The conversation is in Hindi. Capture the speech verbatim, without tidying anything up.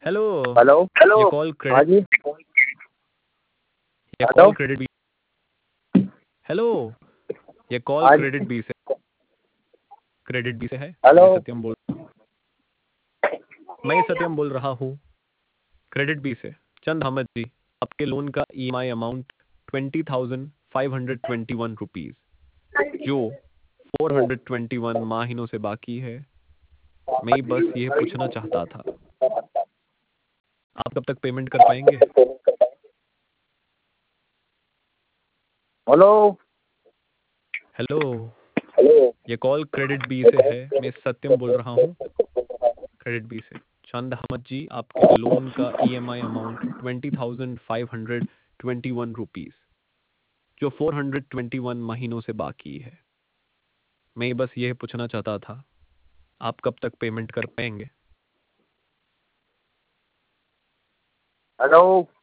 हेलो। हेलो हेलो ये कॉल हाँ क्रेडिट जी। ये hello call credit B hello. ये कॉल हाँ क्रेडिट जी। बी से क्रेडिट बी से है। हेलो मैं सत्यम बोल मैं सत्यम बोल रहा हूँ क्रेडिट बी से। चंद अहमद जी, आपके लोन का EMI amount twenty thousand five hundred twenty one rupees जो फोर हंड्रेड ट्वेंटी वन महीनों से बाकी है। मैं बस ये पूछना चाहता था, आप कब तक पेमेंट कर पाएंगे? Hello hello. हेलो ये कॉल क्रेडिट बी से है। मैं सत्यम बोल रहा हूँ क्रेडिट बी से। चंद अहमद जी, आपके लोन का EMI amount twenty thousand five hundred twenty one rupees जो फोर हंड्रेड ट्वेंटी वन महीनों से बाकी है। मैं बस ये पूछना चाहता था, आप कब तक पेमेंट कर पाएंगे? हेलो